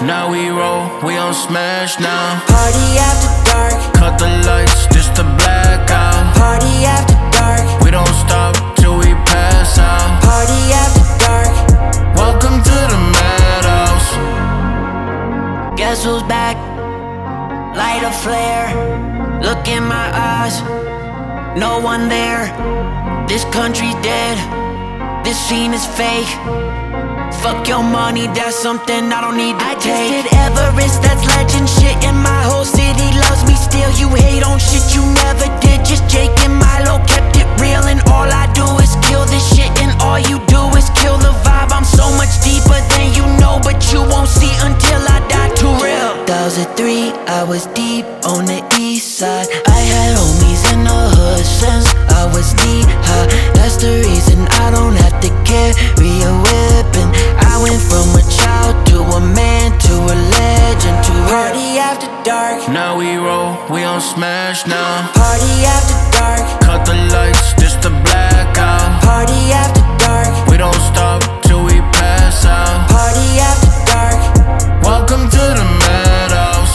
Now we roll, we on smash now. Party after dark. Cut the lights, this the blackout. Party after dark. We don't stop till we pass out. Party after dark. Welcome to the madhouse. Guess who's back? Light a flare. Look in my eyes. No one there. This country's dead. This scene is fake. Fuck your money, that's something I don't need to take. I just did Everest, that's legend shit. And my whole city loves me still. You hate on shit you never did. Just Jake and Milo kept it real. And all I do is kill this shit. And all you do is kill the vibe. I'm so much deeper than you know, but you won't see until I die. Too real. 2003, I was deep on the east side. I had homies in the hood since I was knee-high. That's the reason I don't have to carry a weapon. I went from a child to a man to a legend to party after dark. Now we roll, we on smash now. Party after dark. Cut the lights, this the blackout. Party after dark. We don't stop till we pass out. Party after dark. Welcome to the madhouse.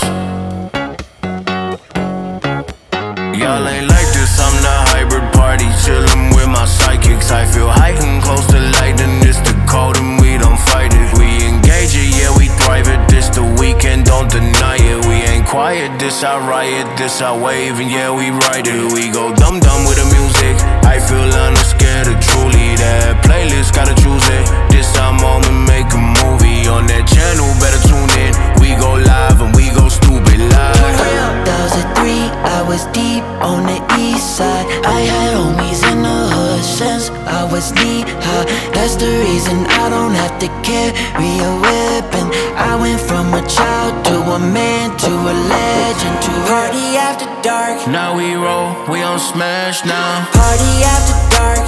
Y'all ain't like this, I'm the hybrid party. Chillin' with my psychics. I feel heightened, close to lightning. It's the cold and we don't fight it. We engage it, yeah, we thrive it. This the weekend, don't deny it. We ain't quiet, this I riot, this I wave. And yeah, we ride it. We go dumb-dumb with the music. I feel unscared of truly. That playlist, gotta choose it. This our moment, make a movie. On that channel, better tune in. We go live and we go stupid live. 2003, I was deep on the east side. I had homies in the hood since I was knee-high. That's the reason I don't have to carry a weapon. I went from a child to a man to a legend to party after dark. Now we roll, we on smash now. Party after dark.